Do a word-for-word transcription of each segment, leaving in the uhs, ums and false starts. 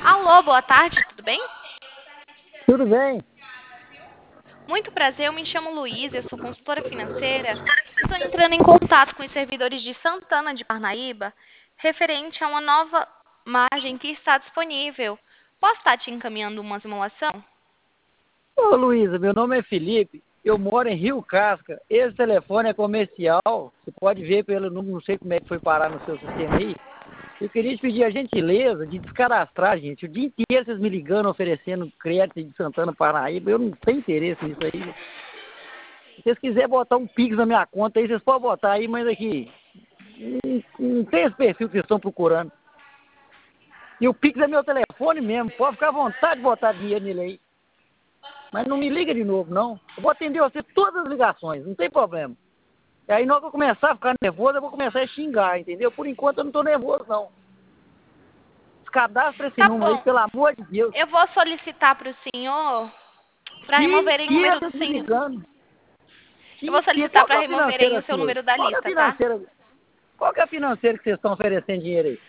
Alô, boa tarde, tudo bem? Tudo bem? Muito prazer, eu me chamo Luísa, eu sou consultora financeira. Estou entrando em contato com os servidores de Santana de Parnaíba, referente a uma nova margem que está disponível. Posso estar te encaminhando uma simulação? Ô Luísa, meu nome é Felipe, eu moro em Rio Casca. Esse telefone é comercial, você pode ver pelo número, não sei como é que foi parar no seu sistema aí. Eu queria te pedir a gentileza de descadastrar, gente. O dia inteiro vocês me ligando, oferecendo crédito de Santana, Paraíba, eu não tenho interesse nisso aí. Se vocês quiserem botar um Pix na minha conta aí, vocês podem botar aí, mas aqui, não, não tem esse perfil que vocês estão procurando. E o Pix é meu telefone mesmo, pode ficar à vontade de botar dinheiro nele aí. Mas não me liga de novo, não. Eu vou atender você todas as ligações, não tem problema. E aí, na hora que eu começar a ficar nervoso, eu vou começar a xingar, entendeu? Por enquanto, eu não estou nervoso, não. Descadastra esse Tá número aí, bom, pelo amor de Deus. eu vou solicitar para o senhor para Dia removerem o inteiro número do vocês me senhor. ligando. Eu Dia vou inteiro. solicitar Qual que para é a removerem financeira o seu sua? número da Qual que é a lista, tá? financeira? Qual que é a financeira que vocês estão oferecendo dinheiro aí?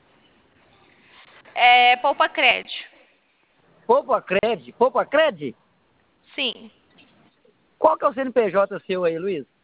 É Poupa Crédito. Poupa Cred? Poupa Cred? Sim. Qual que é o C N P J seu aí, Luiz?